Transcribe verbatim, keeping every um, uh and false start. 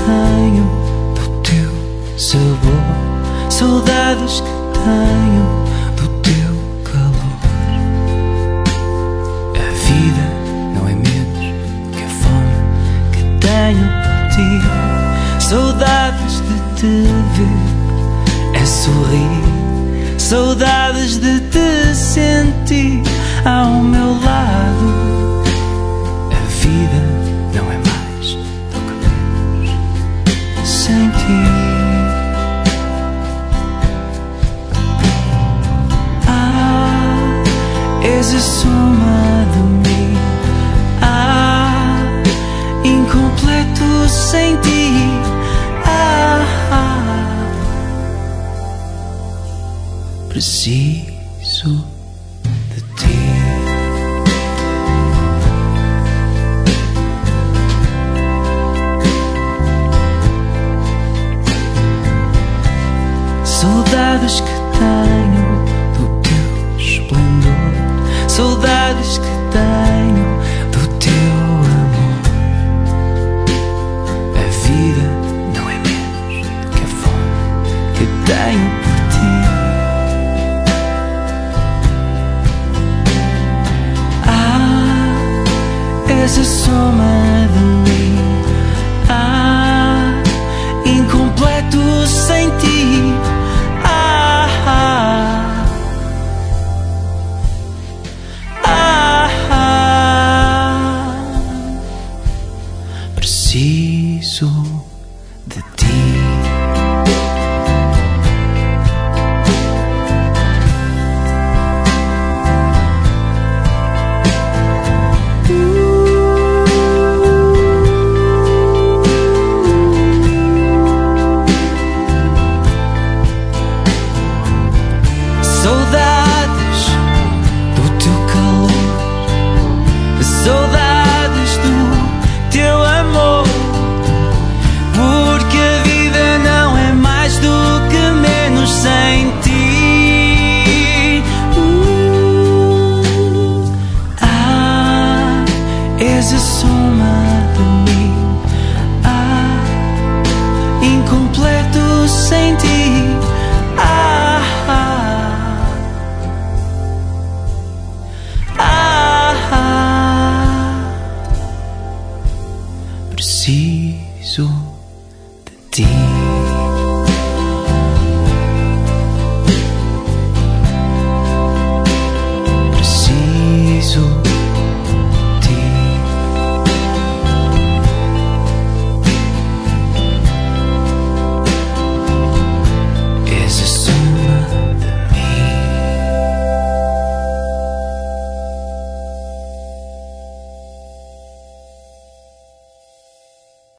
tenho do teu sabor, saudades que tenho do teu calor. A vida não é menos que a fome que tenho por ti. Saudades de te ver, é sorrir. Saudades de te sentir ao meu lado. A vida não é mais do que menos sem ti. Ah, és a soma de mim. Ah, incompleto sem ti. Ah, ah, preciso de ti. Saudades que tenho do teu esplendor, saudades que tenho do teu amor. A vida não é menos do que a fome que tenho por ti. Ah, és a soma de mim. Ah, incompleto sem ti. Preciso de ti. Saudades do teu calor, saudades do teu amor. Porque a vida não é mais do que menos sem ti. uh, Ah, és a soma de mim. Ah, incompleto sem ti. Ah, ah, ah, preciso